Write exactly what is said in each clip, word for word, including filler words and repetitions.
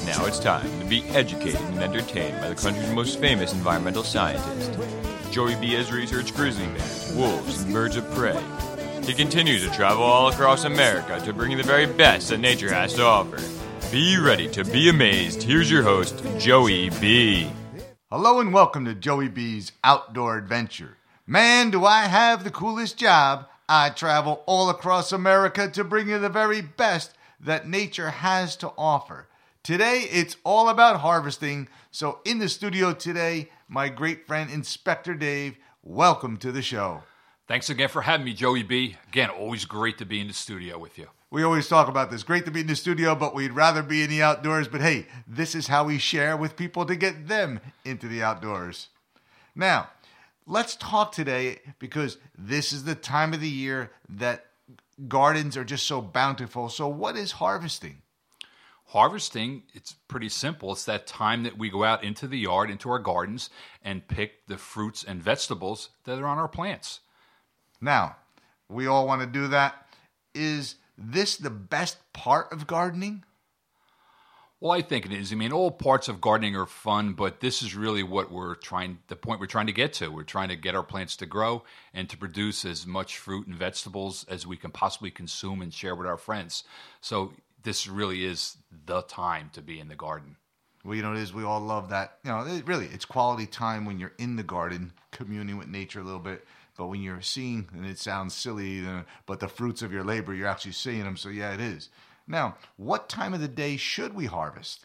Now it's time to be educated and entertained by the country's most famous environmental scientist. Joey B has researched grizzly bears, wolves, and birds of prey. He continues to travel all across America to bring you the very best that nature has to offer. Be ready to be amazed. Here's your host, Joey B. Hello and welcome to Joey B's Outdoor Adventure. Man, do I have the coolest job. I travel all across America to bring you the very best that nature has to offer. Today, it's all about harvesting. So in the studio today, my great friend, Inspector Dave. Welcome to the show. Thanks again for having me, Joey B. Again, always great to be in the studio with you. We always talk about this. Great to be in the studio, but we'd rather be in the outdoors. But hey, this is how we share with people to get them into the outdoors. Now, let's talk today because this is the time of the year that gardens are just so bountiful. So what is harvesting? Harvesting, it's pretty simple. It's that time that we go out into the yard, into our gardens, and pick the fruits and vegetables that are on our plants. Now, we all want to do that. Is this the best part of gardening? Well, I think it is. I mean, all parts of gardening are fun, but this is really what we're trying, the point we're trying to get to. We're trying to get our plants to grow and to produce as much fruit and vegetables as we can possibly consume and share with our friends. So this really is the time to be in the garden. Well, you know, it is. We all love that. You know, it really, it's quality time when you're in the garden, communing with nature a little bit. But when you're seeing, and it sounds silly, uh, but the fruits of your labor, you're actually seeing them. So yeah, it is. Now, what time of the day should we harvest?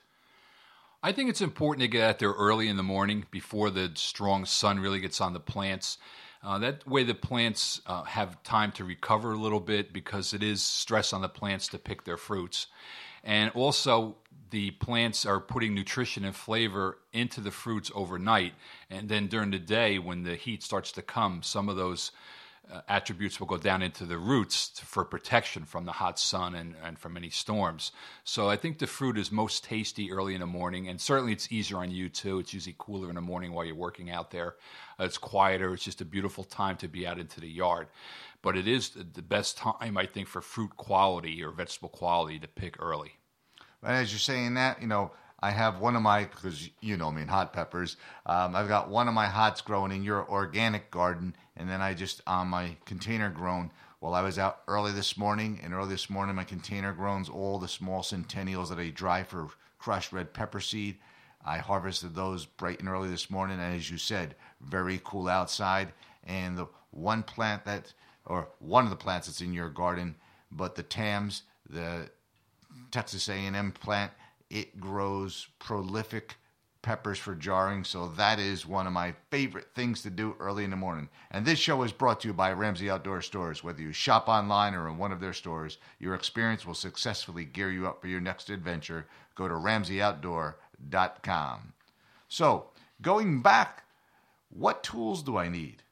I think it's important to get out there early in the morning before the strong sun really gets on the plants. Uh, that way the plants uh, have time to recover a little bit because it is stress on the plants to pick their fruits. And also the plants are putting nutrition and flavor into the fruits overnight. And then during the day when the heat starts to come, some of those uh, attributes will go down into the roots to, for protection from the hot sun and, and from any storms. So I think the fruit is most tasty early in the morning, and certainly it's easier on you too. It's usually cooler in the morning while you're working out there. Uh, it's quieter. It's just a beautiful time to be out into the yard. But it is the best time, I think, for fruit quality or vegetable quality to pick early. And as you're saying that, you know, I have one of my, because you know me, and hot peppers, um, I've got one of my hots growing in your organic garden, and then I just, on my container grown, well, I was out early this morning, and early this morning my container grown's all the small centennials that I dry for crushed red pepper seed. I harvested those bright and early this morning, and as you said, very cool outside. And the one plant that, or one of the plants that's in your garden, but the Tams, the Texas A and M plant, it grows prolific peppers for jarring, so that is one of my favorite things to do early in the morning. And this show is brought to you by Ramsey Outdoor Stores. Whether you shop online or in one of their stores, your experience will successfully gear you up for your next adventure. Go to ramsey outdoor dot com. So, going back, what tools do I need?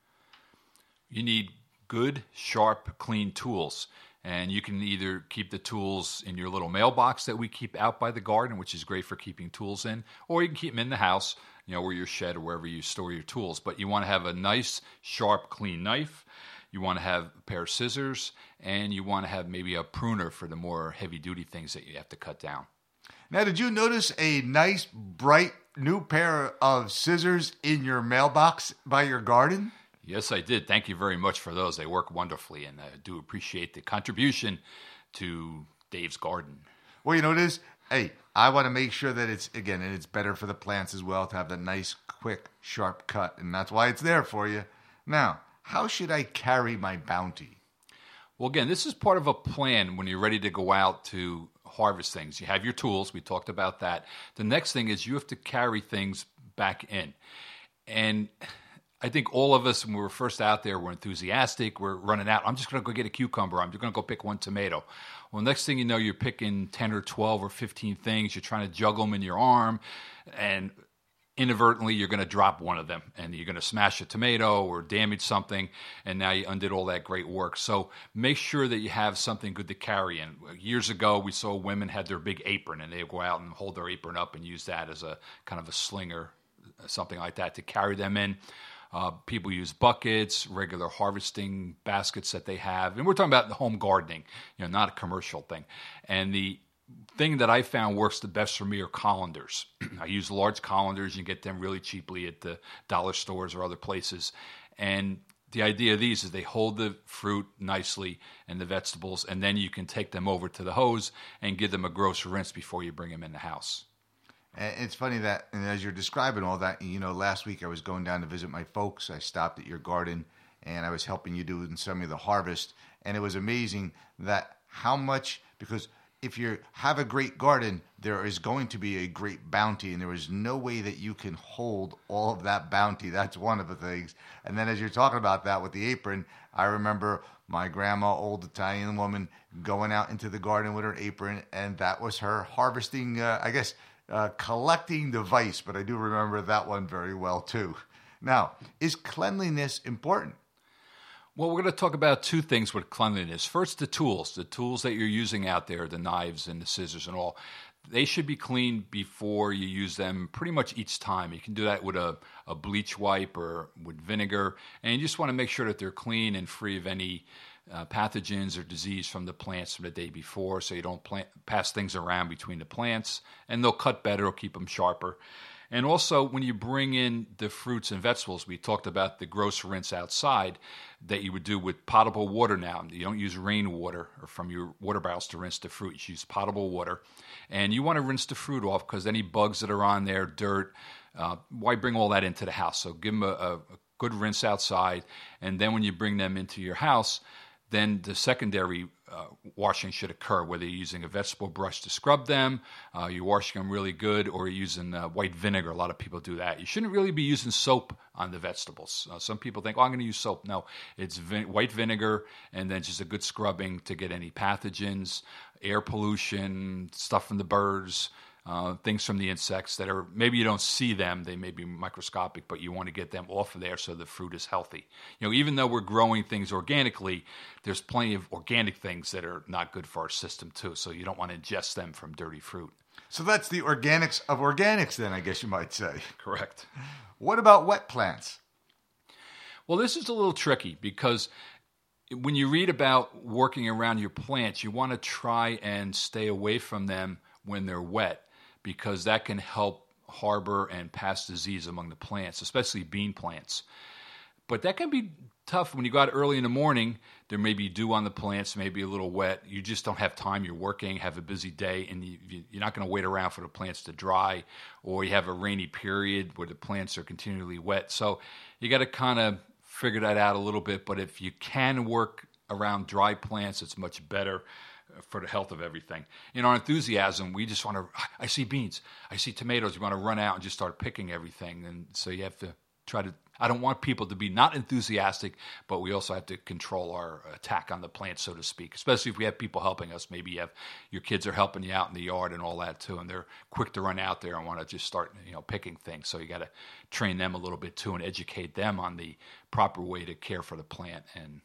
You need good, sharp, clean tools. And you can either keep the tools in your little mailbox that we keep out by the garden, which is great for keeping tools in, or you can keep them in the house, you know, or your shed or wherever you store your tools. But you want to have a nice, sharp, clean knife. You want to have a pair of scissors, and you want to have maybe a pruner for the more heavy-duty things that you have to cut down. Now, did you notice a nice, bright, new pair of scissors in your mailbox by your garden? Yes, I did. Thank you very much for those. They work wonderfully, and I do appreciate the contribution to Dave's garden. Well, you know what it is? Hey, I want to make sure that it's, again, and it's better for the plants as well to have that nice, quick, sharp cut, and that's why it's there for you. Now, how should I carry my bounty? Well, again, this is part of a plan when you're ready to go out to harvest things. You have your tools. We talked about that. The next thing is you have to carry things back in. And I think all of us, when we were first out there, we're enthusiastic. We're running out. I'm just going to go get a cucumber. I'm just going to go pick one tomato. Well, next thing you know, you're picking ten or twelve or fifteen things. You're trying to juggle them in your arm. And inadvertently, you're going to drop one of them. And you're going to smash a tomato or damage something. And now you undid all that great work. So make sure that you have something good to carry in. Years ago, we saw women had their big apron. And they would go out and hold their apron up and use that as a kind of a slinger, something like that, to carry them in. Uh, people use buckets, regular harvesting baskets that they have. And we're talking about the home gardening, you know, not a commercial thing. And the thing that I found works the best for me are colanders. I use large colanders. You can get them really cheaply at the dollar stores or other places. And the idea of these is they hold the fruit nicely and the vegetables, and then you can take them over to the hose and give them a gross rinse before you bring them in the house. And it's funny that, and as you're describing all that, you know, last week I was going down to visit my folks. I stopped at your garden, and I was helping you do some of the harvest. And it was amazing that how much, because if you have a great garden, there is going to be a great bounty, and there is no way that you can hold all of that bounty. That's one of the things. And then as you're talking about that with the apron, I remember my grandma, old Italian woman, going out into the garden with her apron, and that was her harvesting, uh, I guess, uh, collecting device. But I do remember that one very well, too. Now, is cleanliness important? Well, we're going to talk about two things with cleanliness. First, the tools. The tools that you're using out there, the knives and the scissors and all, they should be cleaned before you use them pretty much each time. You can do that with a, a bleach wipe or with vinegar, and you just want to make sure that they're clean and free of any uh, pathogens or disease from the plants from the day before, so you don't plant, pass things around between the plants, and they'll cut better, it'll keep them sharper. And also, when you bring in the fruits and vegetables, we talked about the gross rinse outside that you would do with potable water now. You don't use rainwater or from your water barrels to rinse the fruit. You use potable water. And you want to rinse the fruit off because any bugs that are on there, dirt, uh, why bring all that into the house? So give them a, a good rinse outside. And then when you bring them into your house, then the secondary uh, washing should occur, whether you're using a vegetable brush to scrub them, uh, you're washing them really good, or you're using uh, white vinegar. A lot of people do that. You shouldn't really be using soap on the vegetables. Uh, some people think, oh, I'm going to use soap. No, it's vin- white vinegar and then just a good scrubbing to get any pathogens, air pollution, stuff from the birds, uh, things from the insects that are, maybe you don't see them, they may be microscopic, but you want to get them off of there so the fruit is healthy. You know, even though we're growing things organically, there's plenty of organic things that are not good for our system too, so you don't want to ingest them from dirty fruit. So that's the organics of organics then, I guess you might say. Correct. What about wet plants? Well, this is a little tricky because when you read about working around your plants, you want to try and stay away from them when they're wet, because that can help harbor and pass disease among the plants, especially bean plants. But that can be tough when you go out early in the morning. There may be dew on the plants, maybe a little wet. You just don't have time. You're working, have a busy day, and you, you're not going to wait around for the plants to dry, or you have a rainy period where the plants are continually wet. So you got to kind of figure that out a little bit. But if you can work around dry plants, it's much better for the health of everything. In our enthusiasm, we just want to, I see beans, I see tomatoes, you want to run out and just start picking everything. And so you have to try to, I don't want people to be not enthusiastic, but we also have to control our attack on the plants, so to speak, especially if we have people helping us. Maybe you have, your kids are helping you out in the yard and all that too, and they're quick to run out there and want to just start, you know, picking things. So you got to train them a little bit too and educate them on the proper way to care for the plant and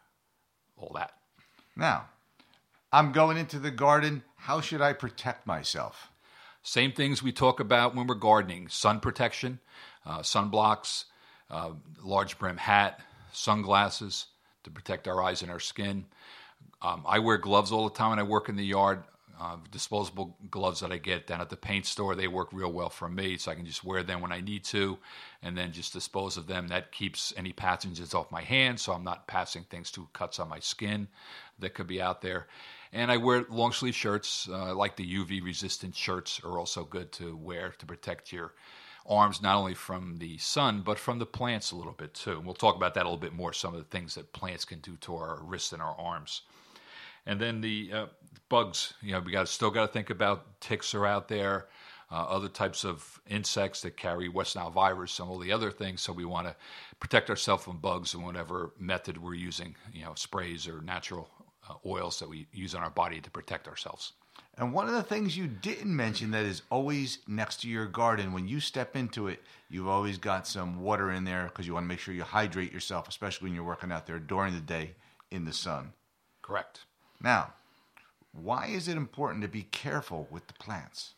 all that. Now, I'm going into the garden. How should I protect myself? Same things we talk about when we're gardening. Sun protection, uh, sunblocks, uh, large brim hat, sunglasses to protect our eyes and our skin. Um, I wear gloves all the time when I work in the yard. Uh, disposable gloves that I get down at the paint store, they work real well for me, so I can just wear them when I need to and then just dispose of them. That keeps any pathogens off my hands, so I'm not passing things to cuts on my skin that could be out there. And I wear long sleeve shirts, uh, like the U V resistant shirts are also good to wear to protect your arms, not only from the sun, but from the plants a little bit too. And we'll talk about that a little bit more, some of the things that plants can do to our wrists and our arms. And then the uh, bugs, you know, we got still got to think about ticks are out there, uh, other types of insects that carry West Nile virus, and all the other things. So we want to protect ourselves from bugs in whatever method we're using, you know, sprays or natural uh, oils that we use on our body to protect ourselves. And one of the things you didn't mention that is always next to your garden, when you step into it, you've always got some water in there because you want to make sure you hydrate yourself, especially when you're working out there during the day in the sun. Correct. Now, why is it important to be careful with the plants?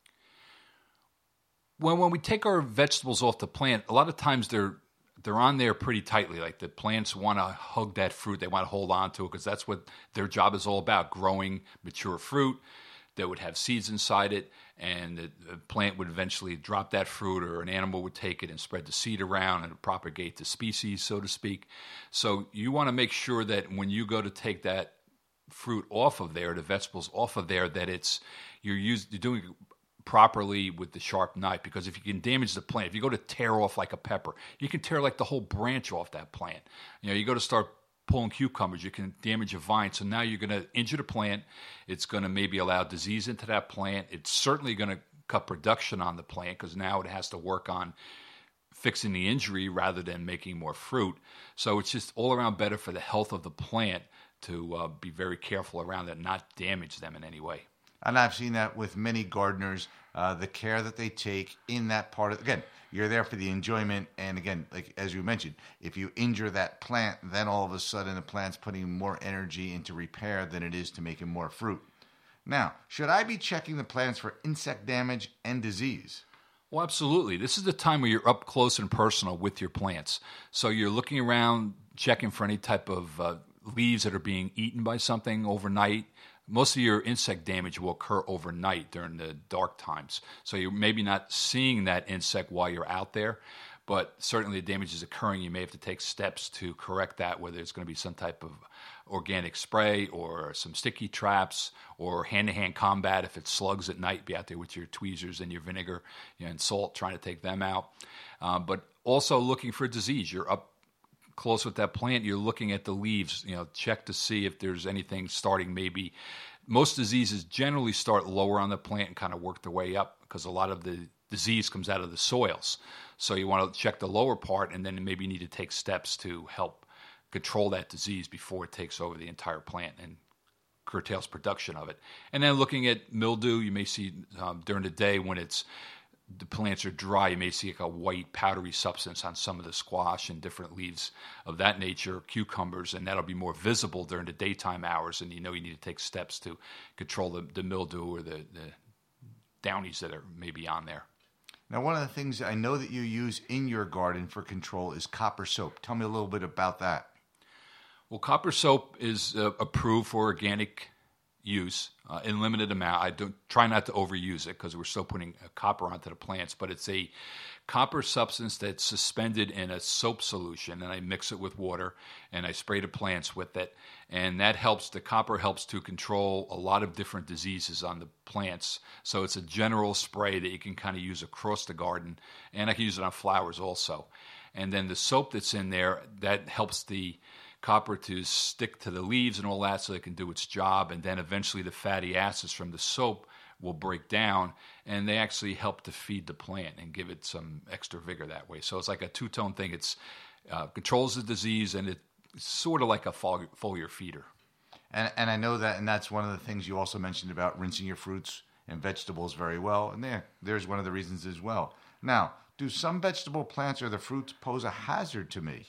Well, when we take our vegetables off the plant, a lot of times they're they're on there pretty tightly. Like the plants want to hug that fruit. They want to hold on to it because that's what their job is all about, growing mature fruit that would have seeds inside it, and the, the plant would eventually drop that fruit, or an animal would take it and spread the seed around and propagate the species, so to speak. So you want to make sure that when you go to take that fruit off of there, the vegetables off of there, that it's you're using you're doing it properly with the sharp knife, because if you can damage the plant, if you go to tear off like a pepper, you can tear like the whole branch off that plant. You know, you go to start pulling cucumbers, you can damage a vine. So now you're going to injure the plant. It's going to maybe allow disease into that plant. It's certainly going to cut production on the plant, because now it has to work on fixing the injury rather than making more fruit. So it's just all around better for the health of the plant to uh, be very careful around it, not damage them in any way. And I've seen that with many gardeners, uh, the care that they take in that part of, again, you're there for the enjoyment. And again, like as you mentioned, if you injure that plant, then all of a sudden the plant's putting more energy into repair than it is to making more fruit. Now, should I be checking the plants for insect damage and disease? Well, absolutely. This is the time where you're up close and personal with your plants. So you're looking around, checking for any type of uh, leaves that are being eaten by something overnight. Most of your insect damage will occur overnight during the dark times. So you're maybe not seeing that insect while you're out there, but certainly the damage is occurring. You may have to take steps to correct that, whether it's going to be some type of organic spray or some sticky traps or hand-to-hand combat. If it's slugs at night, be out there with your tweezers and your vinegar, you know, and salt, trying to take them out. Uh, but also looking for disease. You're up close with that plant, you're looking at the leaves, you know, check to see if there's anything starting. Maybe most diseases generally start lower on the plant and kind of work their way up, because a lot of the disease comes out of the soils. So you want to check the lower part, and then maybe you need to take steps to help control that disease before it takes over the entire plant and curtails production of it. And then looking at mildew, you may see um, during the day when it's the plants are dry, you may see like a white powdery substance on some of the squash and different leaves of that nature, cucumbers, and that'll be more visible during the daytime hours, and you know you need to take steps to control the, the mildew or the, the downies that are maybe on there. Now, one of the things I know that you use in your garden for control is copper soap. Tell me a little bit about that. Well, copper soap is uh, approved for organic use uh, in limited amount. I don't try not to overuse it, because we're still putting uh, copper onto the plants, but it's a copper substance that's suspended in a soap solution, and I mix it with water and I spray the plants with it, and that helps. The copper helps to control a lot of different diseases on the plants. So it's a general spray that you can kind of use across the garden, and I can use it on flowers also. And then the soap that's in there, that helps the copper to stick to the leaves and all that, so it can do its job. And then eventually the fatty acids from the soap will break down, and they actually help to feed the plant and give it some extra vigor that way. So it's like a two-tone thing. It's uh, controls the disease, and it's sort of like a foliar, foliar feeder. And, and I know that, and that's one of the things you also mentioned about rinsing your fruits and vegetables very well. And there, there's one of the reasons as well. Now, do some vegetable plants or the fruits pose a hazard to me?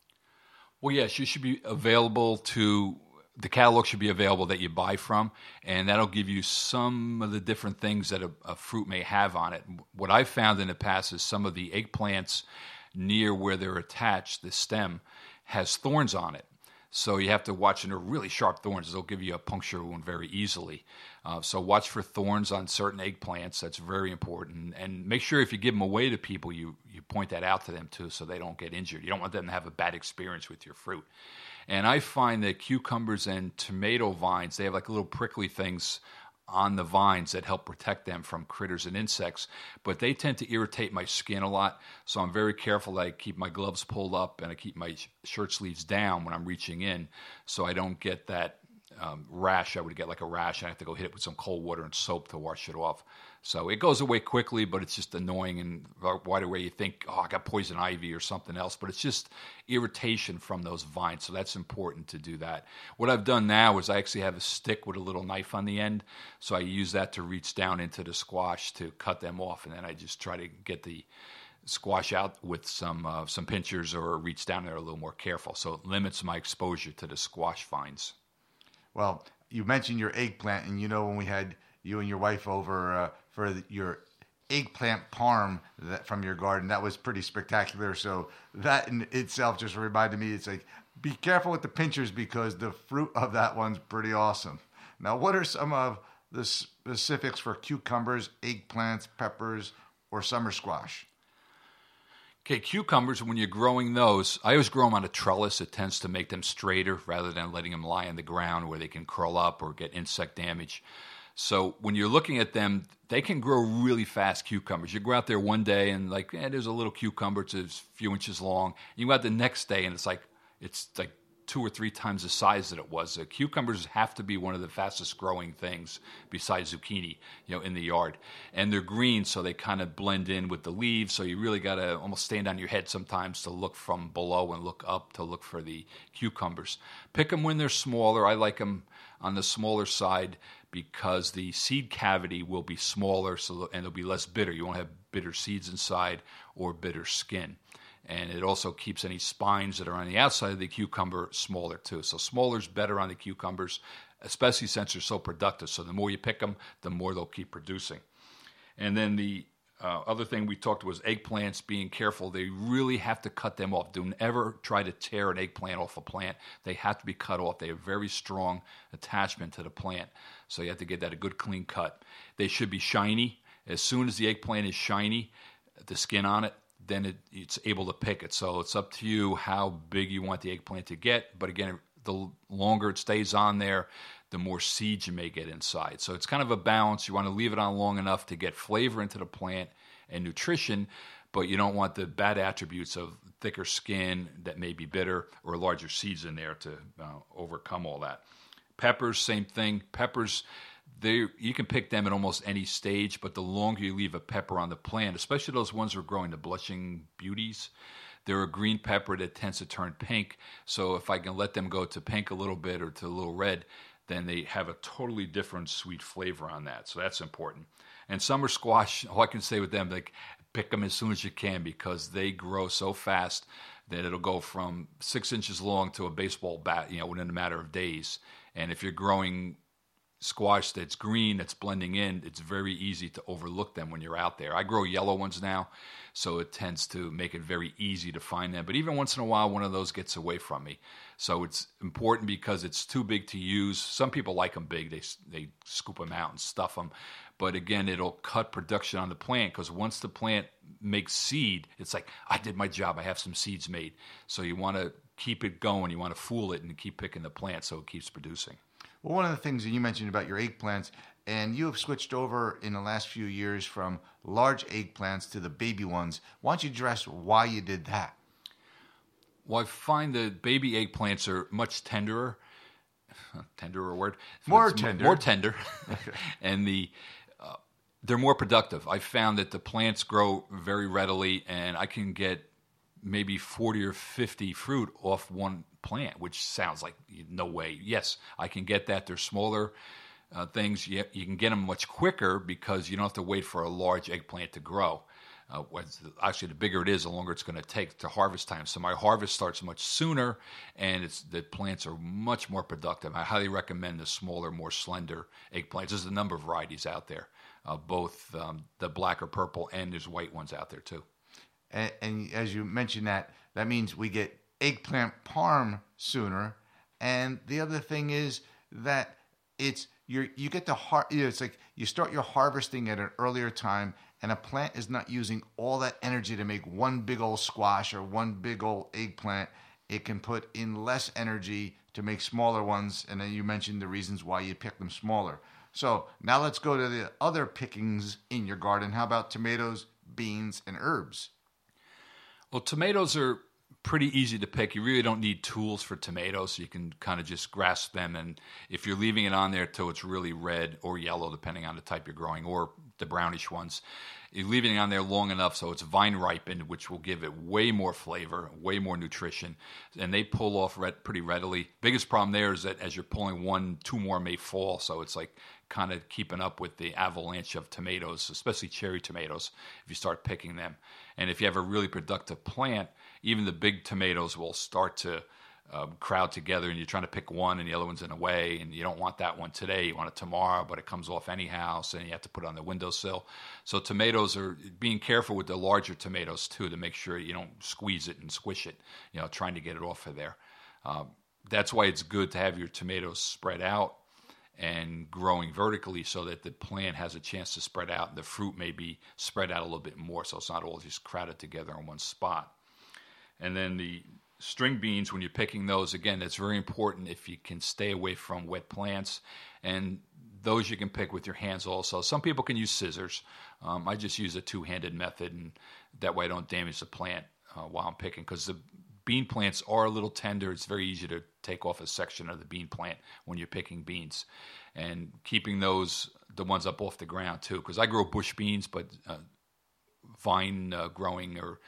Well, yes, you should be available to, the catalog should be available that you buy from, and that'll give you some of the different things that a, a fruit may have on it. What I've found in the past is some of the eggplants near where they're attached, the stem, has thorns on it. So you have to watch, and they're really sharp thorns. They'll give you a puncture wound very easily. Uh, so watch for thorns on certain eggplants. That's very important. And make sure if you give them away to people, you, you point that out to them too, so they don't get injured. You don't want them to have a bad experience with your fruit. And I find that cucumbers and tomato vines, they have like little prickly things on the vines that help protect them from critters and insects, but they tend to irritate my skin a lot, so I'm very careful that I keep my gloves pulled up and I keep my shirt sleeves down when I'm reaching in, so I don't get that um, rash. I would get like a rash, and I have to go hit it with some cold water and soap to wash it off. So it goes away quickly, but it's just annoying, and right away you think, oh, I got poison ivy or something else, but it's just irritation from those vines, so that's important to do that. What I've done now is I actually have a stick with a little knife on the end, so I use that to reach down into the squash to cut them off, and then I just try to get the squash out with some uh, some pinchers, or reach down there a little more careful, so it limits my exposure to the squash vines. Well, you mentioned your eggplant, and you know when we had you and your wife over uh, for the, your eggplant parm that from your garden, that was pretty spectacular. So that in itself just reminded me, it's like, be careful with the pinchers, because the fruit of that one's pretty awesome. Now, what are some of the specifics for cucumbers, eggplants, peppers, or summer squash? Okay, cucumbers, when you're growing those, I always grow them on a trellis. It tends to make them straighter rather than letting them lie on the ground where they can curl up or get insect damage. So when you're looking at them, they can grow really fast, cucumbers. You go out there one day and like, eh, there's a little cucumber, it's a few inches long. You go out the next day and it's like, it's like two or three times the size that it was. Uh, cucumbers have to be one of the fastest growing things besides zucchini, you know, in the yard. And they're green, so they kind of blend in with the leaves. So you really got to almost stand on your head sometimes to look from below and look up to look for the cucumbers. Pick them when they're smaller. I like them on the smaller side because the seed cavity will be smaller, so and they'll be less bitter. You won't have bitter seeds inside or bitter skin. And it also keeps any spines that are on the outside of the cucumber smaller too. So smaller is better on the cucumbers, especially since they're so productive. So the more you pick them, the more they'll keep producing. And then the uh, other thing we talked was eggplants, being careful. They really have to cut them off. Don't ever try to tear an eggplant off a plant. They have to be cut off. They have very strong attachment to the plant. So you have to get that a good clean cut. They should be shiny. As soon as the eggplant is shiny, the skin on it, then it, it's able to pick it. So it's up to you how big you want the eggplant to get. But again, the longer it stays on there, the more seeds you may get inside. So it's kind of a balance. You want to leave it on long enough to get flavor into the plant and nutrition, but you don't want the bad attributes of thicker skin that may be bitter or larger seeds in there to uh, overcome all that. Peppers, same thing. Peppers, They, you can pick them at almost any stage, but the longer you leave a pepper on the plant, especially those ones that are growing the blushing beauties, they're a green pepper that tends to turn pink. So if I can let them go to pink a little bit or to a little red, then they have a totally different sweet flavor on that. So that's important. And summer squash, all I can say with them, like pick them as soon as you can because they grow so fast that it'll go from six inches long to a baseball bat, you know, within a matter of days. And if you're growing squash that's green, that's blending in, it's very easy to overlook them when you're out there. I grow yellow ones now, so it tends to make it very easy to find them. But even once in a while, one of those gets away from me. So it's important because it's too big to use. Some people like them big. They, they scoop them out and stuff them. But again, it'll cut production on the plant because once the plant makes seed, it's like, I did my job. I have some seeds made. So you want to keep it going. You want to fool it and keep picking the plant so it keeps producing. Well, one of the things that you mentioned about your eggplants, and you have switched over in the last few years from large eggplants to the baby ones. Why don't you address why you did that? Well, I find that baby eggplants are much tenderer. Tenderer word? More it's tender. More tender. And the uh, they're more productive. I found that the plants grow very readily, and I can get maybe forty or fifty fruit off one plant, which sounds like no way. Yes, I can get that. They're smaller uh, things. You, you can get them much quicker because you don't have to wait for a large eggplant to grow. Uh, actually, the bigger it is, the longer it's going to take to harvest time. So my harvest starts much sooner, and it's the plants are much more productive. I highly recommend the smaller, more slender eggplants. There's a number of varieties out there, uh, both um, the black or purple, and there's white ones out there too. And, and as you mentioned that, that means we get eggplant parm sooner. And the other thing is that it's you you get the har- you know, it's like you start your harvesting at an earlier time, and a plant is not using all that energy to make one big old squash or one big old eggplant. It can put in less energy to make smaller ones. And then you mentioned the reasons why you pick them smaller. So now let's go to the other pickings in your garden. How about tomatoes, beans, and herbs? Well, tomatoes are pretty easy to pick. You really don't need tools for tomatoes, so you can kind of just grasp them. And if you're leaving it on there till it's really red or yellow, depending on the type you're growing, or the brownish ones, you're leaving it on there long enough so it's vine ripened, which will give it way more flavor, way more nutrition, and they pull off red, pretty readily. Biggest problem there is that as you're pulling one, two more may fall, so it's like kind of keeping up with the avalanche of tomatoes, especially cherry tomatoes, if you start picking them. And if you have a really productive plant, even the big tomatoes will start to uh, crowd together, and you're trying to pick one and the other one's in the way, and you don't want that one today, you want it tomorrow, but it comes off anyhow, so you have to put it on the windowsill. So tomatoes are being careful with the larger tomatoes too, to make sure you don't squeeze it and squish it, you know, trying to get it off of there. Um, that's why it's good to have your tomatoes spread out. and growing vertically so that the plant has a chance to spread out and the fruit may be spread out a little bit more so it's not all just crowded together in one spot. And then the string beans, when you're picking those, again, it's very important if you can stay away from wet plants. And those you can pick with your hands also. Some people can use scissors. Um, I just use a two-handed method, and that way I don't damage the plant uh, while I'm picking, because the bean plants are a little tender. It's very easy to take off a section of the bean plant when you're picking beans. And keeping those, the ones up off the ground too, because I grow bush beans, but uh, vine uh, growing or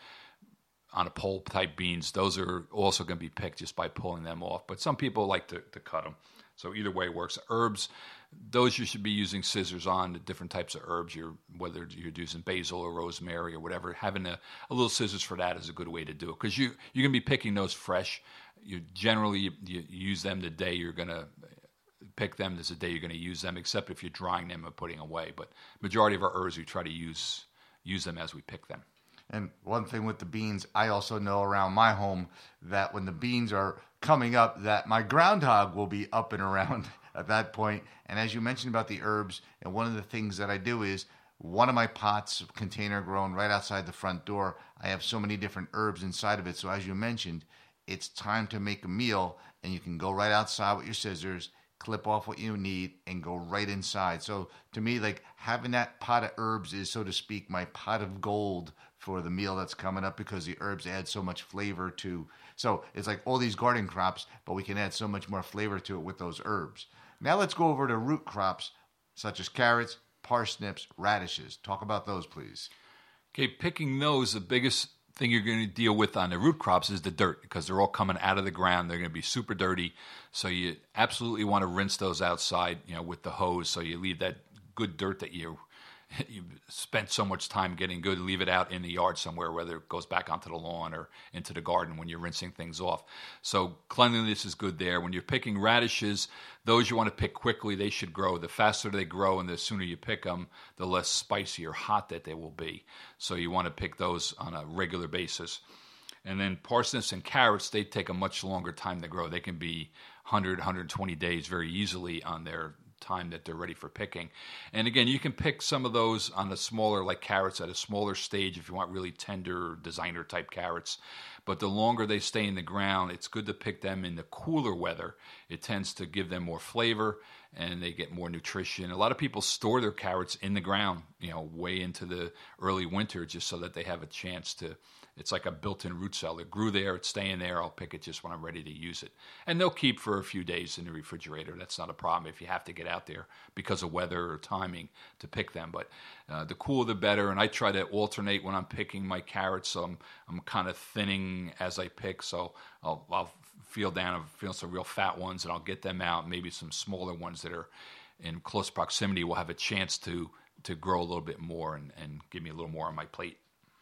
on a pole type beans, those are also going to be picked just by pulling them off. But some people like to, to cut them. So either way works. Herbs, those you should be using scissors on, the different types of herbs, you're, whether you're using basil or rosemary or whatever. Having a, a little scissors for that is a good way to do it, because you, you're going to be picking those fresh. You generally you, you use them the day you're going to pick them. There's a day you're going to use them, except if you're drying them and putting away. But majority of our herbs, we try to use use them as we pick them. And one thing with the beans, I also know around my home that when the beans are coming up, that my groundhog will be up and around at that point. And as you mentioned about the herbs, and one of the things that I do is one of my pots, container grown right outside the front door, I have so many different herbs inside of it. So as you mentioned, it's time to make a meal, and you can go right outside with your scissors, clip off what you need, and go right inside. So to me, like, having that pot of herbs is, so to speak, my pot of gold for the meal that's coming up, because the herbs add so much flavor to. So it's like all these garden crops, but we can add so much more flavor to it with those herbs. Now let's go over to root crops such as carrots, parsnips, radishes. Talk about those, please. Okay, picking those, the biggest thing you're going to deal with on the root crops is the dirt, because they're all coming out of the ground. They're going to be super dirty. So you absolutely want to rinse those outside, you know, with the hose. So you leave that good dirt that you you spent so much time getting good, leave it out in the yard somewhere, whether it goes back onto the lawn or into the garden when you're rinsing things off. So cleanliness is good there. When you're picking radishes, those you want to pick quickly. They should grow. The faster they grow and the sooner you pick them, the less spicy or hot that they will be. So you want to pick those on a regular basis. And then parsnips and carrots, they take a much longer time to grow. They can be one hundred, one hundred twenty days very easily on their time that they're ready for picking. And again, you can pick some of those on a smaller, like carrots, at a smaller stage if you want really tender designer type carrots. But the longer they stay in the ground, it's good to pick them in the cooler weather. It tends to give them more flavor and they get more nutrition. A lot of people store their carrots in the ground, you know, way into the early winter, just so that they have a chance to. It's like a built-in root cell. It grew there. It's staying there. I'll pick it just when I'm ready to use it. And they'll keep for a few days in the refrigerator. That's not a problem if you have to get out there because of weather or timing to pick them. But uh, the cooler, the better. And I try to alternate when I'm picking my carrots. So I'm, I'm kind of thinning as I pick. So I'll, I'll feel down and feel some real fat ones, and I'll get them out. Maybe some smaller ones that are in close proximity will have a chance to, to grow a little bit more and, and give me a little more on my plate.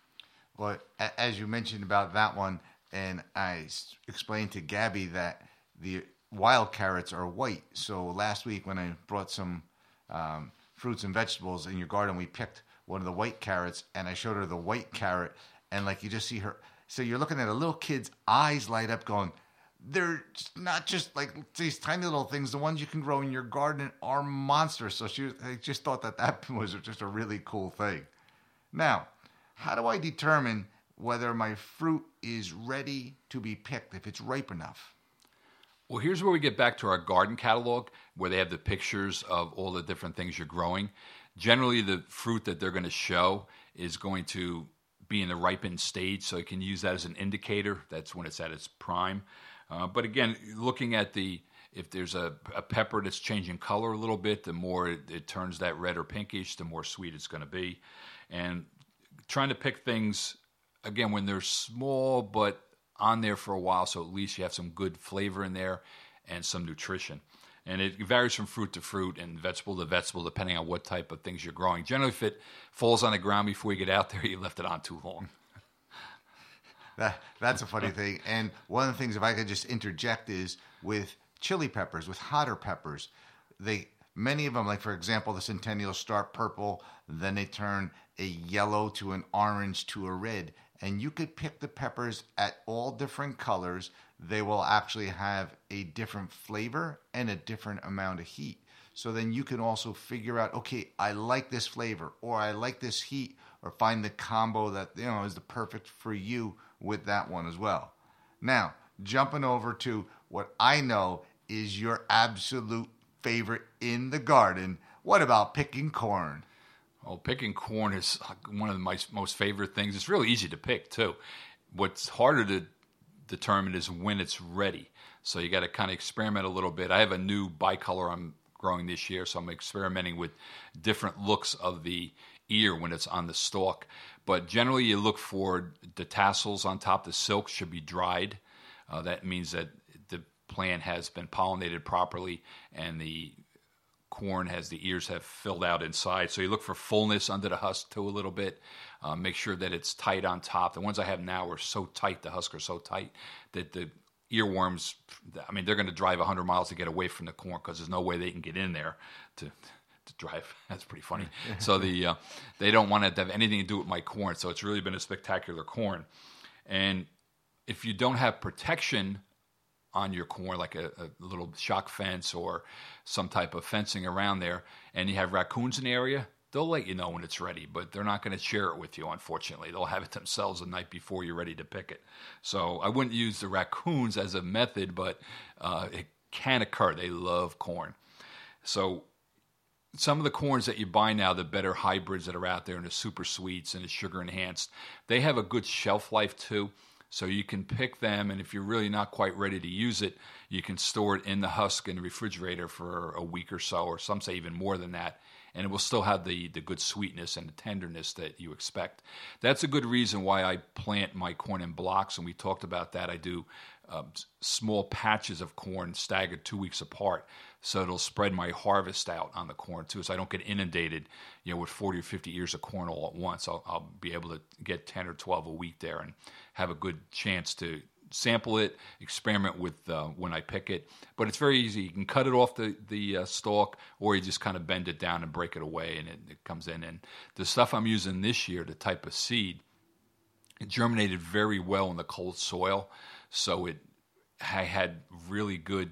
Well, as you mentioned about that one, and I explained to Gabby that the wild carrots are white. So last week when I brought some um, fruits and vegetables in your garden, we picked one of the white carrots, and I showed her the white carrot, and like you just see her. So you're looking at a little kid's eyes light up going, they're not just like these tiny little things. The ones you can grow in your garden are monsters. So she I just thought that that was just a really cool thing. Now, how do I determine whether my fruit is ready to be picked, if it's ripe enough? Well, here's where we get back to our garden catalog, where they have the pictures of all the different things you're growing. Generally, the fruit that they're going to show is going to be in the ripened stage, so you can use that as an indicator. That's when it's at its prime. Uh, but again, looking at the, if there's a, a pepper that's changing color a little bit, the more it, it turns that red or pinkish, the more sweet it's going to be. And trying to pick things, again, when they're small but on there for a while, so at least you have some good flavor in there and some nutrition. And it varies from fruit to fruit and vegetable to vegetable, depending on what type of things you're growing. Generally, if it falls on the ground before you get out there, you left it on too long. That, that's a funny thing. And one of the things, if I could just interject, is with chili peppers, with hotter peppers, they many of them, like for example, the Centennial start purple, then they turn a yellow to an orange to a red. And you could pick the peppers at all different colors. They will actually have a different flavor and a different amount of heat. So then you can also figure out, okay, I like this flavor, or I like this heat, or find the combo that, you know, is the perfect for you with that one as well. Now, jumping over to what I know is your absolute favorite in the garden. What about picking corn? Oh, picking corn is one of my most favorite things. It's really easy to pick, too. What's harder to determine is when it's ready. So you got to kind of experiment a little bit. I have a new bicolor I'm growing this year, so I'm experimenting with different looks of the ear when it's on the stalk. But generally, you look for the tassels on top. The silk should be dried. Uh, that means that the plant has been pollinated properly, and the corn has the ears have filled out inside. So you look for fullness under the husk too a little bit. Uh, make sure that it's tight on top. The ones I have now are so tight, the husk are so tight that the earworms, I mean, they're going to drive one hundred miles to get away from the corn because there's no way they can get in there to to drive. That's pretty funny. So the uh, they don't want it to have anything to do with my corn. So it's really been a spectacular corn. And if you don't have protection on your corn, like a, a little shock fence or some type of fencing around there, and you have raccoons in the area, they'll let you know when it's ready, but they're not going to share it with you, unfortunately. They'll have it themselves the night before you're ready to pick it. So I wouldn't use the raccoons as a method, but uh, it can occur. They love corn. So some of the corns that you buy now, the better hybrids that are out there, and the super sweets and the sugar enhanced, they have a good shelf life too. So you can pick them, and if you're really not quite ready to use it, you can store it in the husk in the refrigerator for a week or so, or some say even more than that, and it will still have the, the good sweetness and the tenderness that you expect. That's a good reason why I plant my corn in blocks, and we talked about that. I do um, small patches of corn staggered two weeks apart, so it'll spread my harvest out on the corn too, so I don't get inundated, you know, with forty or fifty ears of corn all at once. I'll, I'll be able to get ten or twelve a week there and have a good chance to sample it, experiment with uh, when I pick it. But it's very easy. You can cut it off the, the uh, stalk, or you just kind of bend it down and break it away, and it, it comes in. And the stuff I'm using this year, the type of seed, it germinated very well in the cold soil, so it I had really good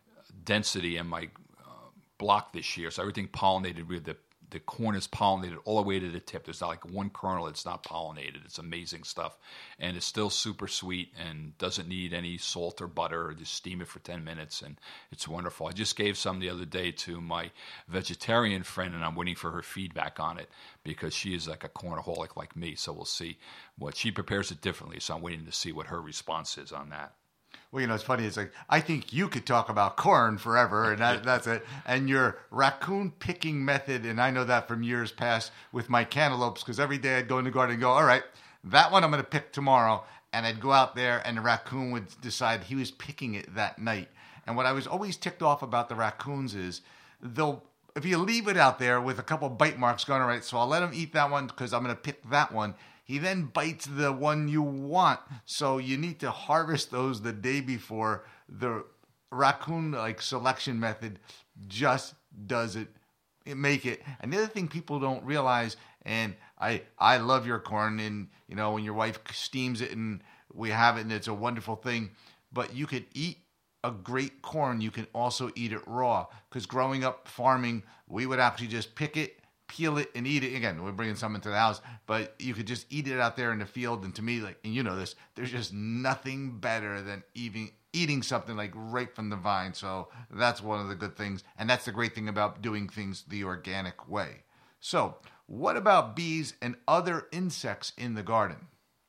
density in my uh, block this year. So everything pollinated with the The corn is pollinated all the way to the tip. There's not like one kernel that's not pollinated. It's amazing stuff. And it's still super sweet and doesn't need any salt or butter. Or just steam it for ten minutes, and it's wonderful. I just gave some the other day to my vegetarian friend, and I'm waiting for her feedback on it because she is like a cornaholic like me. So we'll see what she prepares it differently. So I'm waiting to see what her response is on that. Well, you know, it's funny. It's like, I think you could talk about corn forever, and that, that's it. And your raccoon picking method, and I know that from years past with my cantaloupes, because every day I'd go in the garden and go, all right, that one I'm going to pick tomorrow. And I'd go out there, and the raccoon would decide he was picking it that night. And what I was always ticked off about the raccoons is, they'll, if you leave it out there with a couple bite marks going, all right, so I'll let him eat that one because I'm going to pick that one. He then bites the one you want, so you need to harvest those the day before. The raccoon like selection method just doesn't make it. And the other thing people don't realize, and I I love your corn, and you know when your wife steams it and we have it, and it's a wonderful thing. But you could eat a great corn. You can also eat it raw, because growing up farming, we would actually just pick it, peel it, and eat it. Again, we're bringing some into the house, but you could just eat it out there in the field. And to me, like, and you know this, there's just nothing better than eating eating something like right from the vine. So that's one of the good things, and that's the great thing about doing things the organic way. So what about bees and other insects in the garden?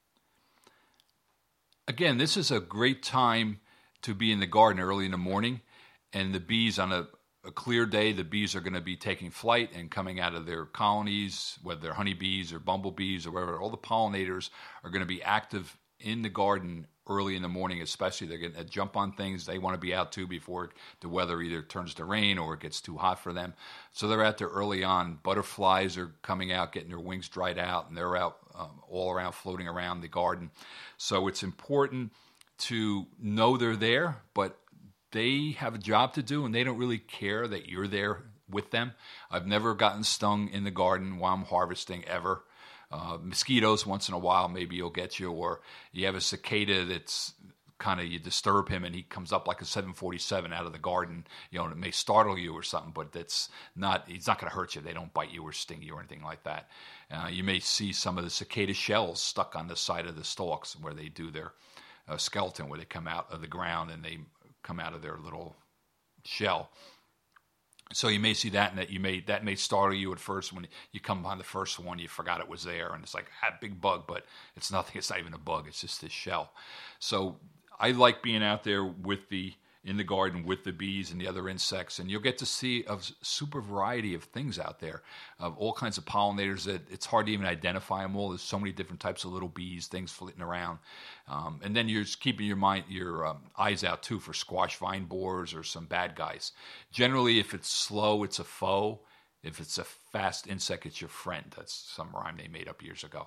Again, this is a great time to be in the garden early in the morning, and the bees on a A clear day, the bees are going to be taking flight and coming out of their colonies, whether they're honeybees or bumblebees or whatever. All the pollinators are going to be active in the garden early in the morning, especially. They're going to jump on things. They want to be out too before the weather either turns to rain or it gets too hot for them. So they're out there early on. Butterflies are coming out, getting their wings dried out, and they're out um, all around, floating around the garden. So it's important to know they're there, but they have a job to do, and they don't really care that you're there with them. I've never gotten stung in the garden while I'm harvesting, ever. Uh, mosquitoes, once in a while, maybe you'll get you, or you have a cicada that's kind of you disturb him and he comes up like a seven forty-seven out of the garden, you know, and it may startle you or something, but that's not, he's not going to hurt you. They don't bite you or sting you or anything like that. Uh, you may see some of the cicada shells stuck on the side of the stalks where they do their uh, skeleton, where they come out of the ground and they come out of their little shell. So you may see that, and that you may that may startle you at first when you come upon the first one. You forgot it was there, and it's like ah, big bug, but it's nothing. It's not even a bug. It's just this shell. So I like being out there with the in the garden with the bees and the other insects, and you'll get to see a super variety of things out there, of all kinds of pollinators that it's hard to even identify them all. There's so many different types of little bees, things flitting around, um, and then you're just keeping your mind, your um, eyes out too for squash vine borers or some bad guys. Generally, if it's slow, it's a foe. If it's a fast insect, it's your friend. That's some rhyme they made up years ago.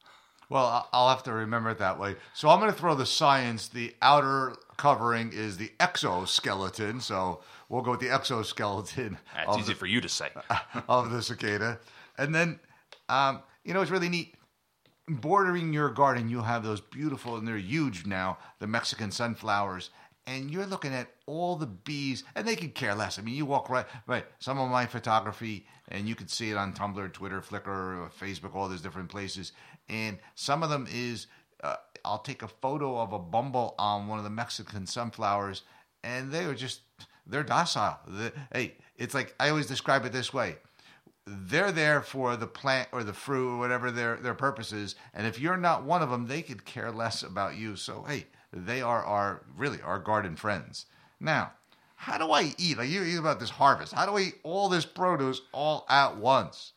Well, I'll have to remember it that way. So I'm going to throw the science. The outer covering is the exoskeleton. So we'll go with the exoskeleton. That's easy the, for you to say. Of the cicada. And then, um, you know, it's really neat. Bordering your garden, you'll have those beautiful, and they're huge now, the Mexican sunflowers. And you're looking at all the bees, and they could care less. I mean, you walk right, right. Some of my photography, and you can see it on Tumblr, Twitter, Flickr, Facebook, all those different places. And some of them is, uh, I'll take a photo of a bumble on one of the Mexican sunflowers, and they are just, they're docile. The, hey, it's like, I always describe it this way. They're there for the plant or the fruit or whatever their, their purpose is. And if you're not one of them, they could care less about you. So, hey, they are our, really, our garden friends. Now, how do I eat? Like you eat about this harvest. How do I eat all this produce all at once?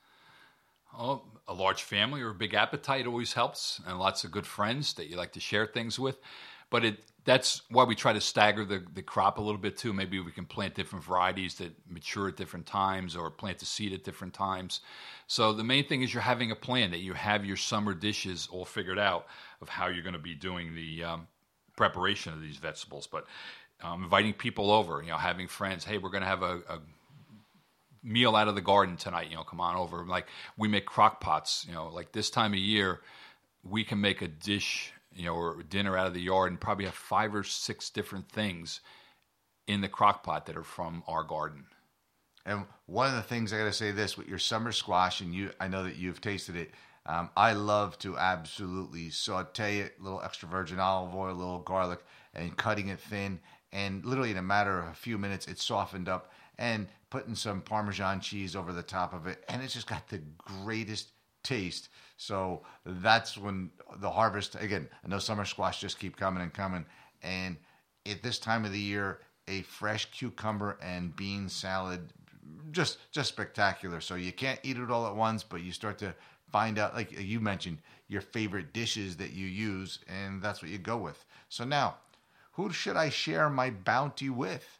Oh, a large family or a big appetite always helps, and lots of good friends that you like to share things with. But it that's why we try to stagger the, the crop a little bit too. Maybe we can plant different varieties that mature at different times, or plant the seed at different times. So the main thing is you're having a plan, that you have your summer dishes all figured out of how you're going to be doing the um, preparation of these vegetables. But um, inviting people over, you know, having friends. Hey, we're going to have a, a meal out of the garden tonight, you know, come on over. Like we make crock pots, you know, like this time of year, we can make a dish, you know, or dinner out of the yard and probably have five or six different things in the crock pot that are from our garden. And one of the things I got to say this with your summer squash, and you, I know that you've tasted it. Um, I love to absolutely saute it, a little extra virgin olive oil, a little garlic, and cutting it thin. And literally in a matter of a few minutes, it's softened up, and putting some Parmesan cheese over the top of it. And it's just got the greatest taste. So that's when the harvest, again, I know summer squash just keep coming and coming. And at this time of the year, a fresh cucumber and bean salad, just just spectacular. So you can't eat it all at once, but you start to find out, like you mentioned, your favorite dishes that you use, and that's what you go with. So now, who should I share my bounty with?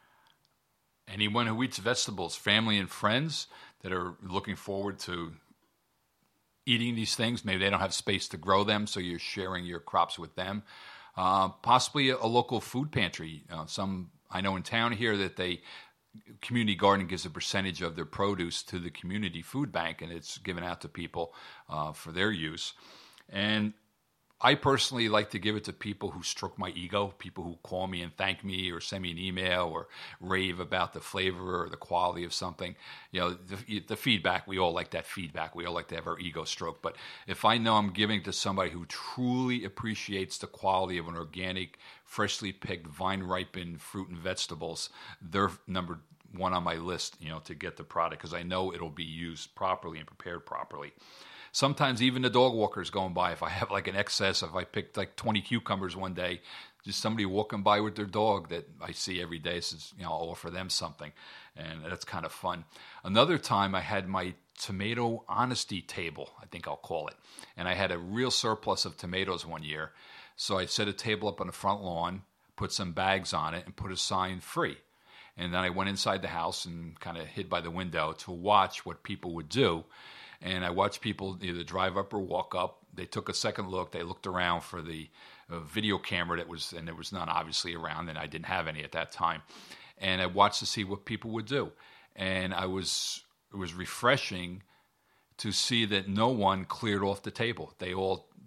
Anyone who eats vegetables, family and friends that are looking forward to eating these things. Maybe they don't have space to grow them, so you're sharing your crops with them. Uh, possibly a, a local food pantry. Uh, some I know in town here that they community garden gives a percentage of their produce to the community food bank, and it's given out to people uh, for their use. And I personally like to give it to people who stroke my ego, people who call me and thank me or send me an email or rave about the flavor or the quality of something. You know, the, the feedback, we all like that feedback. We all like to have our ego stroked. But if I know I'm giving to somebody who truly appreciates the quality of an organic, freshly picked, vine-ripened fruit and vegetables, they're number one on my list, you know, to get the product, because I know it'll be used properly and prepared properly. Sometimes even the dog walkers going by, if I have like an excess, if I picked like twenty cucumbers one day, just somebody walking by with their dog that I see every day says, you know, I'll offer them something. And that's kind of fun. Another time I had my tomato honesty table, I think I'll call it. And I had a real surplus of tomatoes one year. So I set a table up on the front lawn, put some bags on it, and put a sign free. And then I went inside the house and kind of hid by the window to watch what people would do. And I watched people either drive up or walk up. They took a second look. They looked around for the uh, video camera that was, and there was none obviously around, and I didn't have any at that time. And I watched to see what people would do. And I was, it was refreshing to see that no one cleared off the table. They all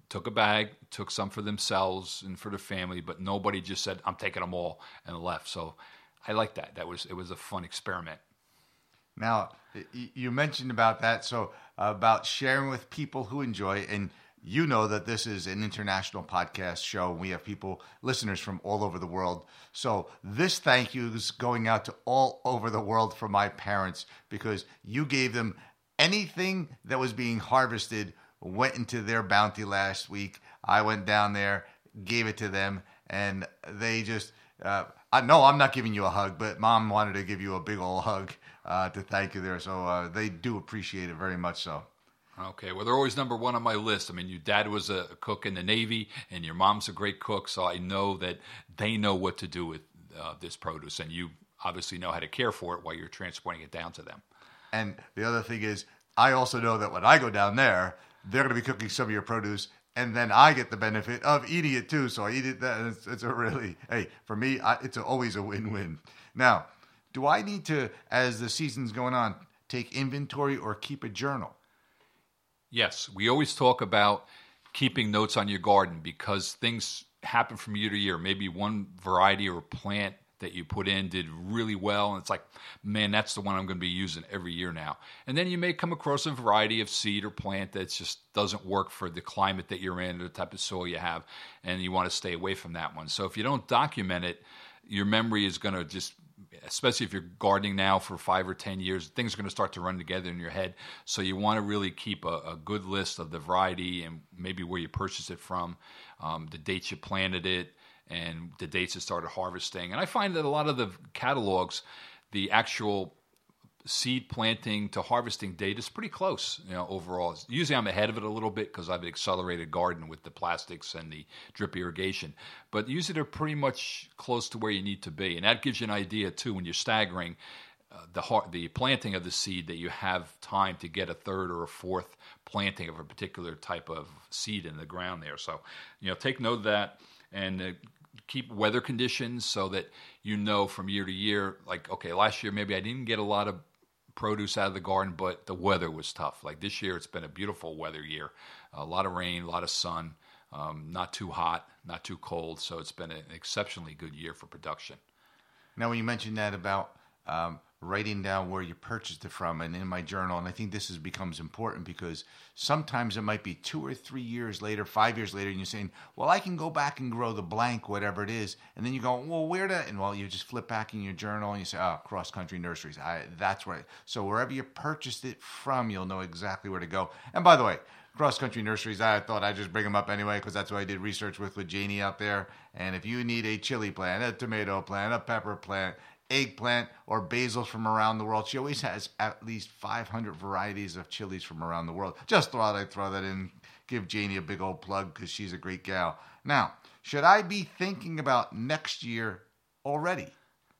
took a bag, took some for themselves and for the family, but nobody just said, I'm taking them all, and left. So I like that. That was It was a fun experiment. Now, you mentioned about that, so about sharing with people who enjoy, and you know that this is an international podcast show. We have people, listeners from all over the world. So this thank you is going out to all over the world from my parents, because you gave them anything that was being harvested went into their bounty last week. I went down there, gave it to them, and they just, uh, I, no, I'm not giving you a hug, but Mom wanted to give you a big old hug uh, to thank you there. So uh, they do appreciate it very much so. Okay, well, they're always number one on my list. I mean, your dad was a cook in the Navy, and your mom's a great cook, so I know that they know what to do with uh, this produce, and you obviously know how to care for it while you're transporting it down to them. And the other thing is, I also know that when I go down there, they're going to be cooking some of your produce, and then I get the benefit of eating it too. So I eat it. That it's, it's a really, hey, for me, I, it's a, always a win-win. Now, do I need to, as the season's going on, take inventory or keep a journal? Yes, we always talk about keeping notes on your garden because things happen from year to year. Maybe one variety or plant that you put in did really well, and it's like, man, that's the one I'm going to be using every year now. And then you may come across a variety of seed or plant that just doesn't work for the climate that you're in or the type of soil you have, and you want to stay away from that one. So if you don't document it, your memory is going to just, especially if you're gardening now for five or ten years, things are going to start to run together in your head. So you want to really keep a, a good list of the variety and maybe where you purchased it from, um, the dates you planted it, and the dates it started harvesting. And I find that a lot of the catalogs, the actual seed planting to harvesting date is pretty close, you know, overall. Usually I'm ahead of it a little bit because I've accelerated garden with the plastics and the drip irrigation. But usually they're pretty much close to where you need to be. And that gives you an idea, too, when you're staggering uh, the har- the planting of the seed, that you have time to get a third or a fourth planting of a particular type of seed in the ground there. So, you know, take note of that. And uh, keep weather conditions so that you know from year to year, like, okay, last year maybe I didn't get a lot of produce out of the garden, but the weather was tough. Like this year, it's been a beautiful weather year. A lot of rain, a lot of sun, um, not too hot, not too cold. So it's been an exceptionally good year for production. Now, when you mentioned that about um, writing down where you purchased it from, and in my journal, and I think this is, becomes important because sometimes it might be two or three years later, five years later, and you're saying, well, I can go back and grow the blank, whatever it is. And then you go, well, where to? And well, you just flip back in your journal and you say, oh, Cross Country Nurseries. I, that's right. So wherever you purchased it from, you'll know exactly where to go. And by the way, Cross Country Nurseries, I thought I'd just bring them up anyway because that's what I did research with with Janie out there. And if you need a chili plant, a tomato plant, a pepper plant, eggplant, or basil from around the world, she always has at least five hundred varieties of chilies from around the world. Just thought I'd throw that in, give Janie a big old plug because she's a great gal. Now, should I be thinking about next year already?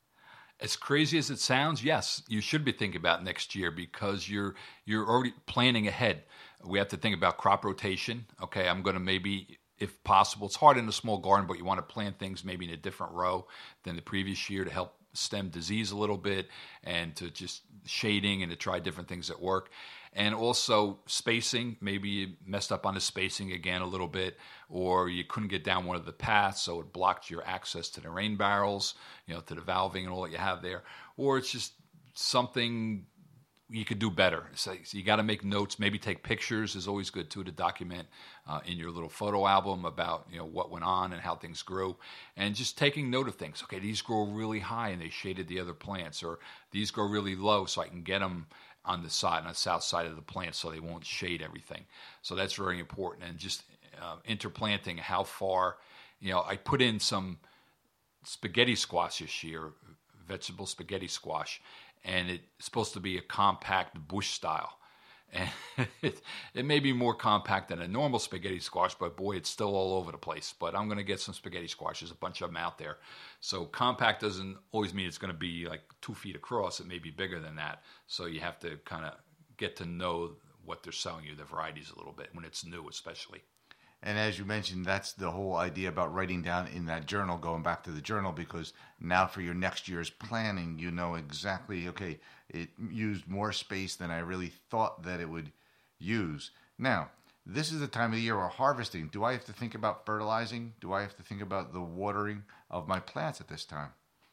As crazy as it sounds, yes, you should be thinking about next year because you're you're already planning ahead. We have to think about crop rotation. Okay, I'm going to maybe, if possible, it's hard in a small garden, but you want to plant things maybe in a different row than the previous year to help stem disease a little bit and to just shading and to try different things at work. And also spacing, maybe you messed up on the spacing again a little bit, or you couldn't get down one of the paths, so it blocked your access to the rain barrels, you know, to the valving and all that you have there. Or it's just something you could do better. So you got to make notes, maybe take pictures is always good too to document uh, in your little photo album about, you know, what went on and how things grew, and just taking note of things. Okay, these grow really high and they shaded the other plants, or these grow really low so I can get them on the side, on the south side of the plant so they won't shade everything. So that's very important. And just uh, interplanting, how far, you know, I put in some spaghetti squash this year, vegetable spaghetti squash, and it's supposed to be a compact bush style. And it, it may be more compact than a normal spaghetti squash, but boy, it's still all over the place. But I'm going to get some spaghetti squash. There's a bunch of them out there. So compact doesn't always mean it's going to be like two feet across. It may be bigger than that. So you have to kind of get to know what they're selling you, the varieties a little bit, when it's new especially. And as you mentioned, that's the whole idea about writing down in that journal, going back to the journal, because now for your next year's planning, you know exactly, okay, it used more space than I really thought that it would use. Now, this is the time of the year we're harvesting. Do I have to think about fertilizing? Do I have to think about the watering of my plants at this time?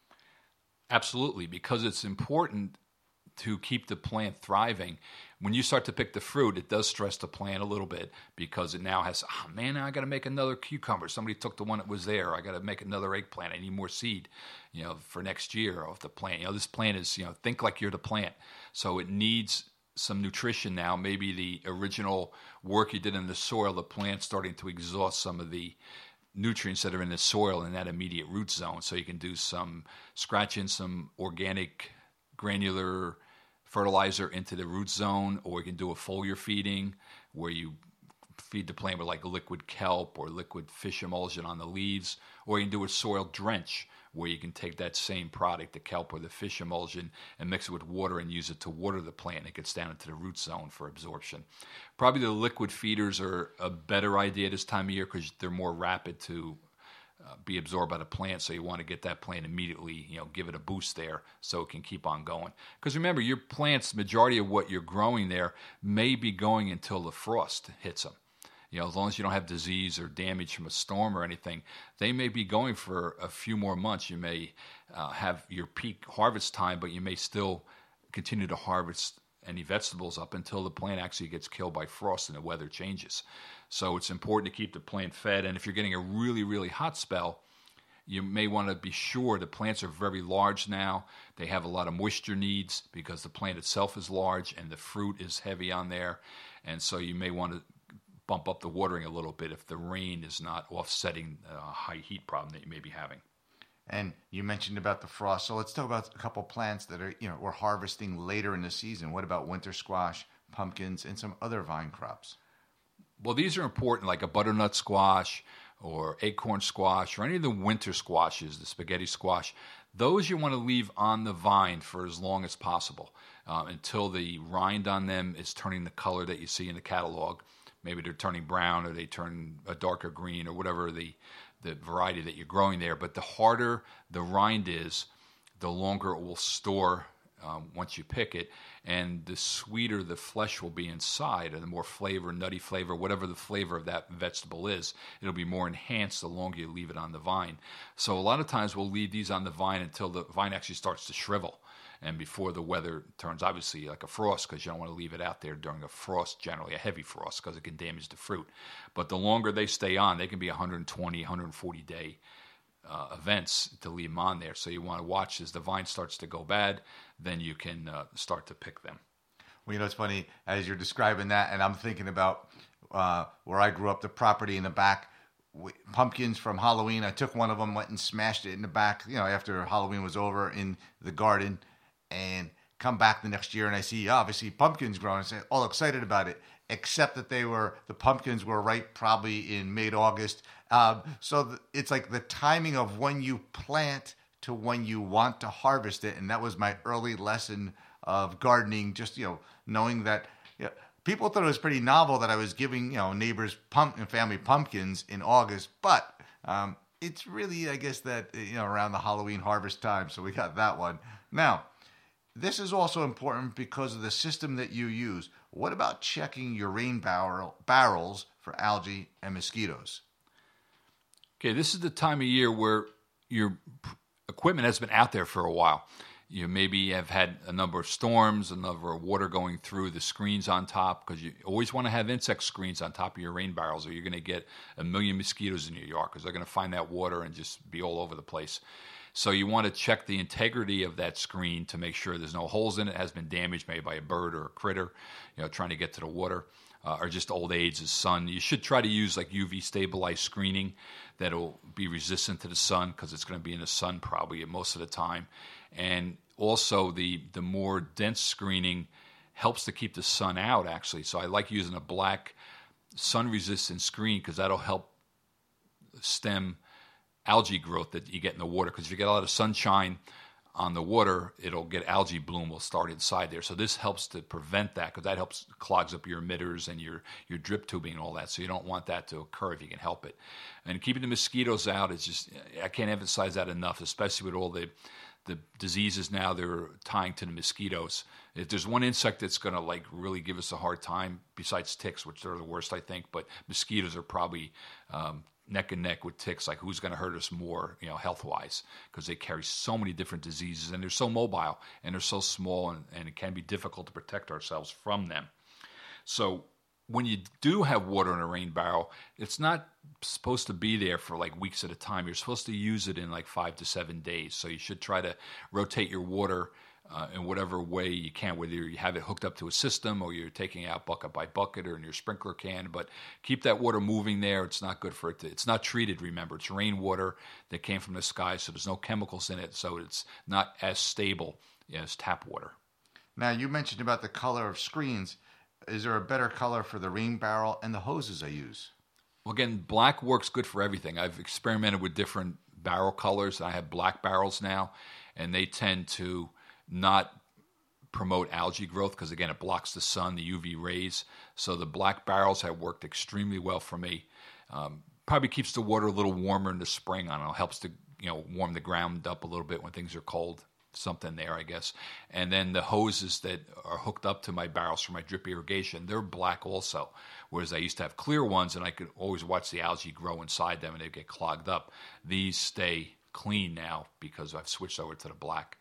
Absolutely, because it's important to keep the plant thriving. When you start to pick the fruit, it does stress the plant a little bit because it now has, oh man, I got to make another cucumber. Somebody took the one that was there. I got to make another eggplant. I need more seed, you know, for next year of the plant. You know, this plant is, you know, think like you're the plant. So it needs some nutrition now. Maybe the original work you did in the soil, the plant's starting to exhaust some of the nutrients that are in the soil in that immediate root zone. So you can do some scratch in some organic granular fertilizer into the root zone, or you can do a foliar feeding where you feed the plant with like liquid kelp or liquid fish emulsion on the leaves, or you can do a soil drench where you can take that same product, the kelp or the fish emulsion, and mix it with water and use it to water the plant, and it gets down into the root zone for absorption. Probably the liquid feeders are a better idea this time of year because they're more rapid to uh, be absorbed by the plant, so you want to get that plant immediately, you know, give it a boost there so it can keep on going. Because remember, your plants, majority of what you're growing there may be going until the frost hits them. You know, as long as you don't have disease or damage from a storm or anything, they may be going for a few more months. You may uh, have your peak harvest time, but you may still continue to harvest any vegetables up until the plant actually gets killed by frost and the weather changes. So it's important to keep the plant fed. And if you're getting a really, really hot spell, you may want to be sure the plants are very large now. They have a lot of moisture needs because the plant itself is large and the fruit is heavy on there. And so you may want to bump up the watering a little bit if the rain is not offsetting a high heat problem that you may be having. And you mentioned about the frost, so let's talk about a couple plants that are, you know, we're harvesting later in the season. What about winter squash, pumpkins, and some other vine crops? Well, these are important, like a butternut squash or acorn squash or any of the winter squashes, the spaghetti squash. Those you want to leave on the vine for as long as possible uh, until the rind on them is turning the color that you see in the catalog. Maybe they're turning brown or they turn a darker green or whatever the, the variety that you're growing there. But the harder the rind is, the longer it will store um, once you pick it. And the sweeter the flesh will be inside, and the more flavor, nutty flavor, whatever the flavor of that vegetable is, it'll be more enhanced the longer you leave it on the vine. So a lot of times we'll leave these on the vine until the vine actually starts to shrivel. And before the weather turns, obviously, like a frost, because you don't want to leave it out there during a frost, generally a heavy frost, because it can damage the fruit. But the longer they stay on, they can be one hundred twenty, one hundred forty day uh, events to leave them on there. So you want to watch as the vine starts to go bad, then you can uh, start to pick them. Well, you know, it's funny, as you're describing that, and I'm thinking about uh, where I grew up, the property in the back, pumpkins from Halloween. I took one of them, went and smashed it in the back, you know, after Halloween was over in the garden. And come back the next year and I see obviously pumpkins growing and say all excited about it, except that they were, the pumpkins were ripe probably in mid-August. Um, so th- it's like the timing of when you plant to when you want to harvest it. And that was my early lesson of gardening, just, you know, knowing that, you know, people thought it was pretty novel that I was giving, you know, neighbors pump and family pumpkins in August, but um, it's really, I guess that, you know, around the Halloween harvest time. So we got that one. Now, this is also important because of the system that you use. What about checking your rain barrel, barrels for algae and mosquitoes? Okay, this is the time of year where your equipment has been out there for a while. You maybe have had a number of storms, a number of water going through the screens on top, because you always want to have insect screens on top of your rain barrels or you're going to get a million mosquitoes in your yard because they're going to find that water and just be all over the place. So you want to check the integrity of that screen to make sure there's no holes in it, it has been damaged maybe by a bird or a critter, you know, trying to get to the water, uh, or just old age, the sun. You should try to use like U V stabilized screening that'll be resistant to the sun because it's going to be in the sun probably most of the time. And also the the more dense screening helps to keep the sun out actually. So I like using a black sun resistant screen because that'll help stem algae growth that you get in the water, because if you get a lot of sunshine on the water, it'll get algae bloom will start inside there. So this helps to prevent that, because that helps clogs up your emitters and your, your drip tubing and all that. So you don't want that to occur if you can help it. And keeping the mosquitoes out is just, I can't emphasize that enough, especially with all the the diseases now they're tying to the mosquitoes. If there's one insect that's going to like really give us a hard time, besides ticks, which are the worst, I think, but mosquitoes are probably um, neck and neck with ticks, like who's going to hurt us more, you know, health-wise, because they carry so many different diseases, and they're so mobile, and they're so small, and, and it can be difficult to protect ourselves from them. So when you do have water in a rain barrel, it's not supposed to be there for like weeks at a time. You're supposed to use it in like five to seven days. So you should try to rotate your water uh, in whatever way you can, whether you have it hooked up to a system or you're taking it out bucket by bucket or in your sprinkler can. But keep that water moving there. It's not good for it to, it's not treated, remember. It's rainwater that came from the sky, so there's no chemicals in it. So it's not as stable as tap water. Now, you mentioned about the color of screens. Is there a better color for the rain barrel and the hoses I use? Well, again, black works good for everything. I've experimented with different barrel colors. I have black barrels now, and they tend to not promote algae growth because, again, it blocks the sun, the U V rays. So the black barrels have worked extremely well for me. Um, probably keeps the water a little warmer in the spring. I don't know, helps to, you know, warm the ground up a little bit when things are cold. Something there, I guess. And then the hoses that are hooked up to my barrels for my drip irrigation, they're black also. Whereas I used to have clear ones, and I could always watch the algae grow inside them, and they'd get clogged up. These stay clean now because I've switched over to the black.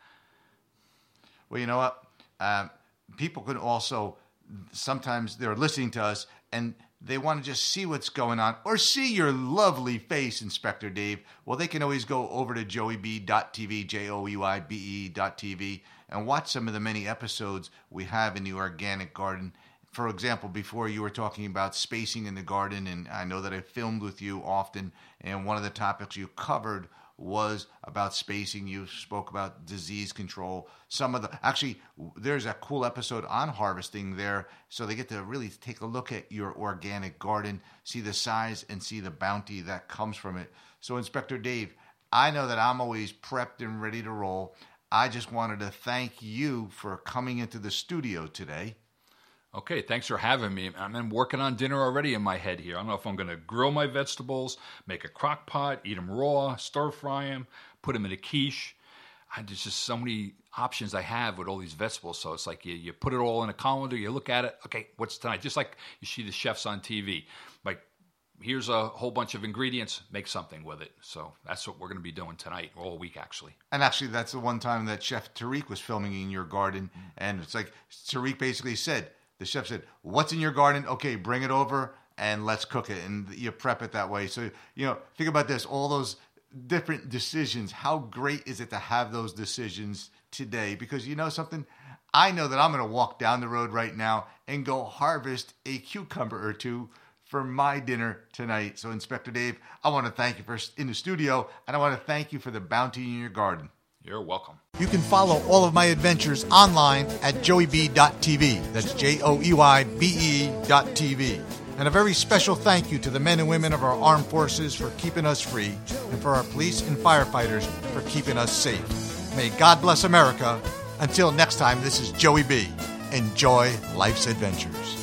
Well, you know what? Um, people can also, sometimes they're listening to us, and they want to just see what's going on or see your lovely face, Inspector Dave. Well, they can always go over to joey b dot t v, J O E Y B E dot T V, and watch some of the many episodes we have in the organic garden. For example, before you were talking about spacing in the garden, and I know that I filmed with you often, and one of the topics you covered was about spacing. You spoke about disease control. Some of the, actually, there's a cool episode on harvesting there, so they get to really take a look at your organic garden, see the size and see the bounty that comes from it. So, Inspector Dave, I know that I'm always prepped and ready to roll. I just wanted to thank you for coming into the studio today. Okay, thanks for having me. I'm working on dinner already in my head here. I don't know if I'm going to grill my vegetables, make a crock pot, eat them raw, stir fry them, put them in a quiche. I, there's just so many options I have with all these vegetables. So it's like you, you put it all in a colander, you look at it, okay, what's tonight? Just like you see the chefs on T V. Like, here's a whole bunch of ingredients, make something with it. So that's what we're going to be doing tonight, all week actually. And actually, that's the one time that Chef Tariq was filming in your garden. Mm-hmm. And it's like Tariq basically said, the chef said, what's in your garden? Okay, bring it over and let's cook it. And you prep it that way. So, you know, think about this, all those different decisions. How great is it to have those decisions today? Because you know something? I know that I'm going to walk down the road right now and go harvest a cucumber or two for my dinner tonight. So, Inspector Dave, I want to thank you for in the studio, and I want to thank you for the bounty in your garden. You're welcome. You can follow all of my adventures online at joey b dot t v. That's J O E Y B E dot T V. And a very special thank you to the men and women of our armed forces for keeping us free, and for our police and firefighters for keeping us safe. May God bless America. Until next time, this is Joey B. Enjoy life's adventures.